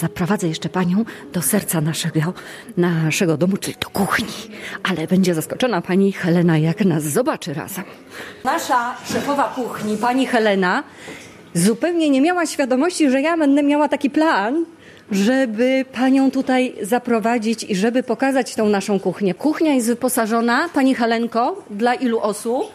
Zaprowadzę jeszcze panią do serca naszego domu, czyli do kuchni. Ale będzie zaskoczona pani Helena, jak nas zobaczy razem. Nasza szefowa kuchni, pani Helena, zupełnie nie miała świadomości, że ja będę miała taki plan, żeby panią tutaj zaprowadzić i żeby pokazać tą naszą kuchnię. Kuchnia jest wyposażona, pani Helenko, dla ilu osób?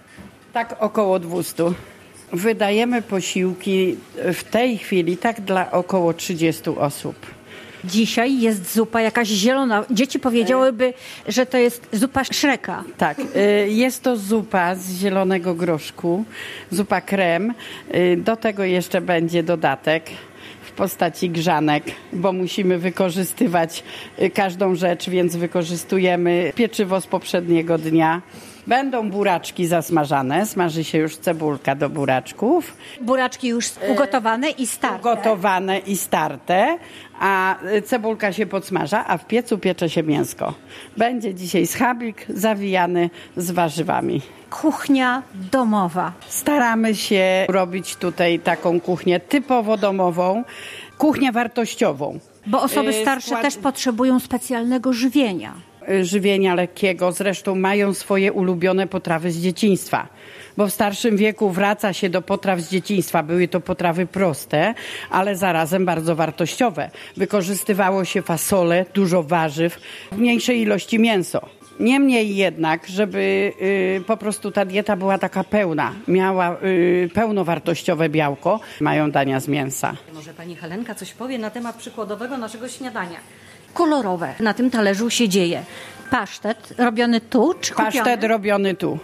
Tak, około 200. Wydajemy posiłki w tej chwili tak dla około 30 osób. Dzisiaj jest zupa jakaś zielona. Dzieci powiedziałyby, że to jest zupa Szreka. Tak, jest to zupa z zielonego groszku, zupa krem. Do tego jeszcze będzie dodatek w postaci grzanek, bo musimy wykorzystywać każdą rzecz, więc wykorzystujemy pieczywo z poprzedniego dnia. Będą buraczki zasmażane, smaży się już cebulka do buraczków. Buraczki już ugotowane i starte. Ugotowane i starte, a cebulka się podsmaża, a w piecu piecze się mięsko. Będzie dzisiaj schabik zawijany z warzywami. Kuchnia domowa. Staramy się robić tutaj taką kuchnię typowo domową, kuchnię wartościową. Bo osoby starsze też potrzebują specjalnego żywienia. Żywienia lekkiego, zresztą mają swoje ulubione potrawy z dzieciństwa. Bo w starszym wieku wraca się do potraw z dzieciństwa. Były to potrawy proste, ale zarazem bardzo wartościowe. Wykorzystywało się fasole, dużo warzyw, w mniejszej ilości mięso. Niemniej jednak, żeby po prostu ta dieta była taka pełna, miała pełnowartościowe białko, mają dania z mięsa. Może pani Helenka coś powie na temat przykładowego naszego śniadania? Kolorowe na tym talerzu się dzieje. Pasztet robiony tu czy kupiony? Pasztet robiony tu.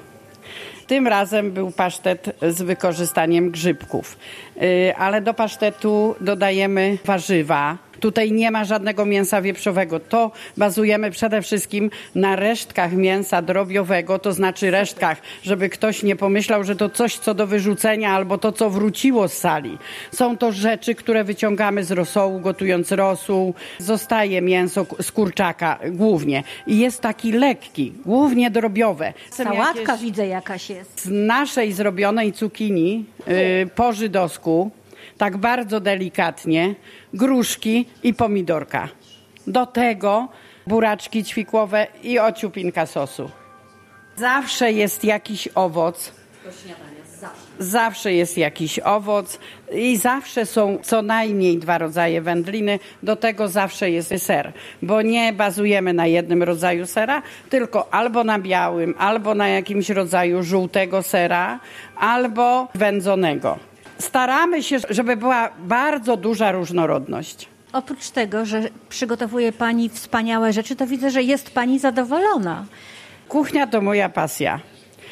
Tym razem był pasztet z wykorzystaniem grzybków, ale do pasztetu dodajemy warzywa. Tutaj nie ma żadnego mięsa wieprzowego. To bazujemy przede wszystkim na resztkach mięsa drobiowego, to znaczy resztkach, żeby ktoś nie pomyślał, że to coś, co do wyrzucenia albo to, co wróciło z sali. Są to rzeczy, które wyciągamy z rosołu, gotując rosół. Zostaje mięso z kurczaka głównie i jest taki lekki, głównie drobiowe. Sałatka widzę jakaś jest. Z naszej zrobionej cukinii po żydowsku, tak bardzo delikatnie, gruszki i pomidorka. Do tego buraczki ćwikłowe i ociupinka sosu. Zawsze jest jakiś owoc. Do śniadania, Zawsze jest jakiś owoc i zawsze są co najmniej 2 rodzaje wędliny. Do tego zawsze jest ser, bo nie bazujemy na jednym rodzaju sera, tylko albo na białym, albo na jakimś rodzaju żółtego sera, albo wędzonego. Staramy się, żeby była bardzo duża różnorodność. Oprócz tego, że przygotowuje pani wspaniałe rzeczy, to widzę, że jest pani zadowolona. Kuchnia to moja pasja.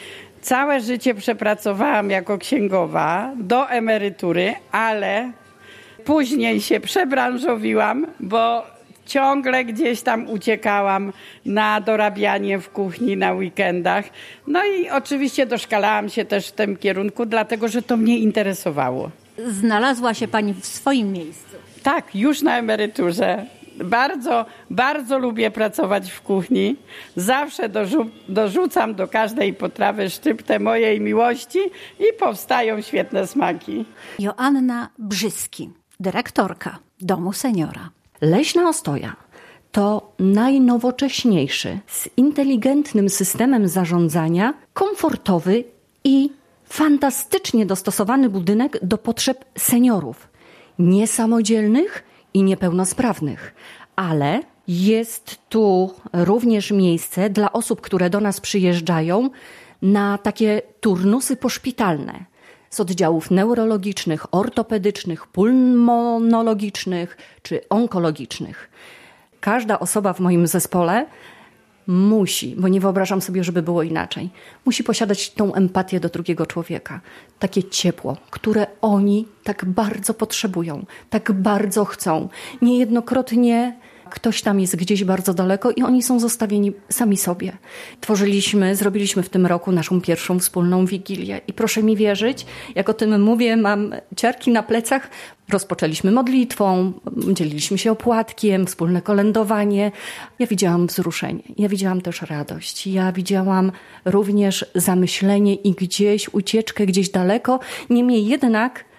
Całe życie przepracowałam jako księgowa do emerytury, ale później się przebranżowiłam, bo ciągle gdzieś tam uciekałam na dorabianie w kuchni na weekendach. No i oczywiście doszkalałam się też w tym kierunku, dlatego że to mnie interesowało. Znalazła się pani w swoim miejscu. Tak, już na emeryturze. Bardzo, bardzo lubię pracować w kuchni. Zawsze dorzucam do każdej potrawy szczyptę mojej miłości i powstają świetne smaki. Joanna Brzyski, dyrektorka Domu Seniora. Leśna Ostoja to najnowocześniejszy, z inteligentnym systemem zarządzania, komfortowy i fantastycznie dostosowany budynek do potrzeb seniorów, niesamodzielnych i niepełnosprawnych. Ale jest tu również miejsce dla osób, które do nas przyjeżdżają na takie turnusy poszpitalne z oddziałów neurologicznych, ortopedycznych, pulmonologicznych czy onkologicznych. Każda osoba w moim zespole musi, bo nie wyobrażam sobie, żeby było inaczej, musi posiadać tą empatię do drugiego człowieka. Takie ciepło, które oni tak bardzo potrzebują, tak bardzo chcą. Niejednokrotnie ktoś tam jest gdzieś bardzo daleko i oni są zostawieni sami sobie. Zrobiliśmy w tym roku naszą pierwszą wspólną Wigilię i proszę mi wierzyć, jak o tym mówię, mam ciarki na plecach. Rozpoczęliśmy modlitwą, dzieliliśmy się opłatkiem, wspólne kolędowanie. Ja widziałam wzruszenie, ja widziałam też radość, ja widziałam również zamyślenie i gdzieś ucieczkę, gdzieś daleko. Niemniej jednak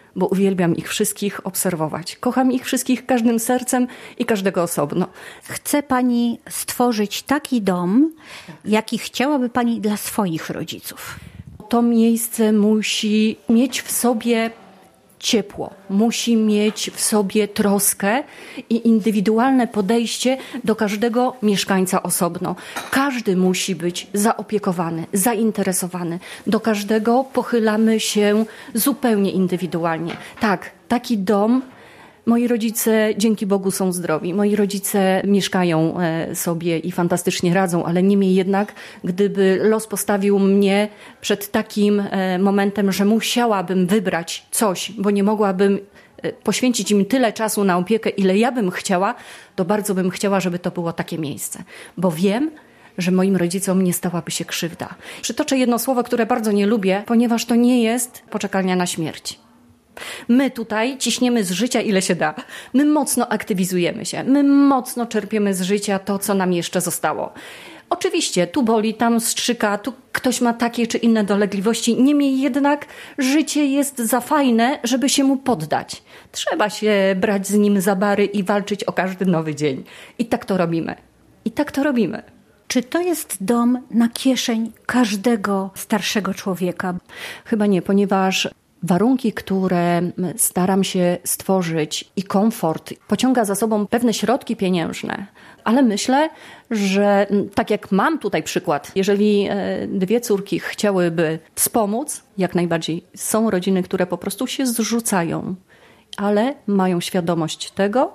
bo uwielbiam ich wszystkich obserwować. Kocham ich wszystkich każdym sercem i każdego osobno. Chce pani stworzyć taki dom, jaki chciałaby pani dla swoich rodziców. To miejsce musi mieć w sobie ciepło, musi mieć w sobie troskę i indywidualne podejście do każdego mieszkańca osobno. Każdy musi być zaopiekowany, zainteresowany. Do każdego pochylamy się zupełnie indywidualnie. Tak, taki dom. Moi rodzice, dzięki Bogu, są zdrowi. Moi rodzice mieszkają sobie i fantastycznie radzą, ale niemniej jednak, gdyby los postawił mnie przed takim momentem, że musiałabym wybrać coś, bo nie mogłabym poświęcić im tyle czasu na opiekę, ile ja bym chciała, to bardzo bym chciała, żeby to było takie miejsce. Bo wiem, że moim rodzicom nie stałaby się krzywda. Przytoczę jedno słowo, które bardzo nie lubię, ponieważ to nie jest poczekalnia na śmierć. My tutaj ciśniemy z życia ile się da. My mocno aktywizujemy się. My mocno czerpiemy z życia to, co nam jeszcze zostało. Oczywiście, tu boli, tam strzyka, tu ktoś ma takie czy inne dolegliwości. Niemniej jednak życie jest za fajne, żeby się mu poddać. Trzeba się brać z nim za bary i walczyć o każdy nowy dzień. I tak to robimy. I tak to robimy. Czy to jest dom na kieszeń każdego starszego człowieka? Chyba nie, ponieważ warunki, które staram się stworzyć i komfort pociąga za sobą pewne środki pieniężne, ale myślę, że tak jak mam tutaj przykład, jeżeli dwie córki chciałyby wspomóc, jak najbardziej są rodziny, które po prostu się zrzucają, ale mają świadomość tego,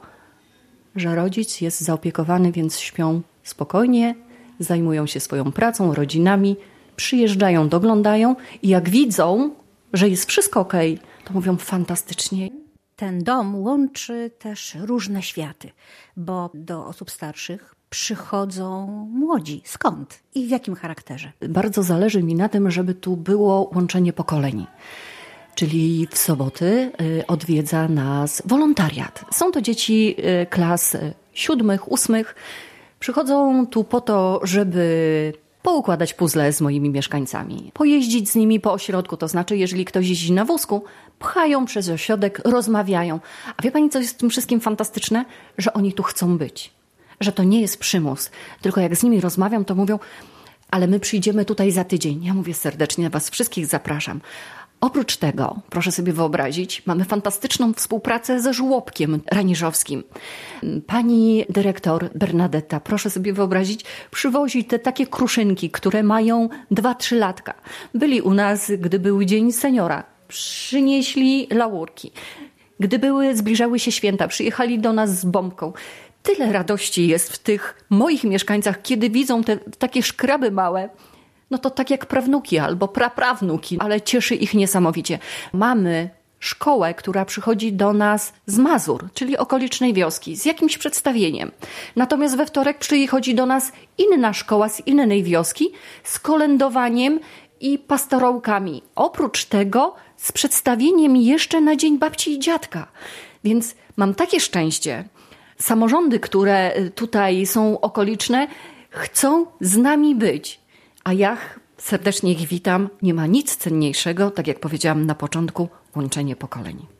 że rodzic jest zaopiekowany, więc śpią spokojnie, zajmują się swoją pracą, rodzinami, przyjeżdżają, doglądają i jak widzą, że jest wszystko okej, to mówią fantastycznie. Ten dom łączy też różne światy, bo do osób starszych przychodzą młodzi. Skąd i w jakim charakterze? Bardzo zależy mi na tym, żeby tu było łączenie pokoleń. Czyli w soboty odwiedza nas wolontariat. Są to dzieci klas 7., 8. Przychodzą tu po to, żeby poukładać puzzle z moimi mieszkańcami, pojeździć z nimi po ośrodku, to znaczy jeżeli ktoś jeździ na wózku, pchają przez ośrodek, rozmawiają. A wie pani, co jest w tym wszystkim fantastyczne? Że oni tu chcą być, że to nie jest przymus, tylko jak z nimi rozmawiam, to mówią, ale my przyjdziemy tutaj za tydzień. Ja mówię serdecznie, was wszystkich zapraszam. Oprócz tego, proszę sobie wyobrazić, mamy fantastyczną współpracę ze żłobkiem raniżowskim. Pani dyrektor Bernadetta, proszę sobie wyobrazić, przywozi te takie kruszynki, które mają 2-3 latka. Byli u nas, gdy był Dzień Seniora. Przynieśli laurki. Gdy zbliżały się święta, przyjechali do nas z bombką. Tyle radości jest w tych moich mieszkańcach, kiedy widzą te takie szkraby małe. No to tak jak prawnuki albo praprawnuki, ale cieszy ich niesamowicie. Mamy szkołę, która przychodzi do nas z Mazur, czyli okolicznej wioski, z jakimś przedstawieniem. Natomiast we wtorek przychodzi do nas inna szkoła z innej wioski z kolędowaniem i pastorałkami. Oprócz tego z przedstawieniem jeszcze na Dzień Babci i Dziadka. Więc mam takie szczęście. Samorządy, które tutaj są okoliczne, chcą z nami być. A ja serdecznie ich witam. Nie ma nic cenniejszego, tak jak powiedziałam na początku, łączenie pokoleń.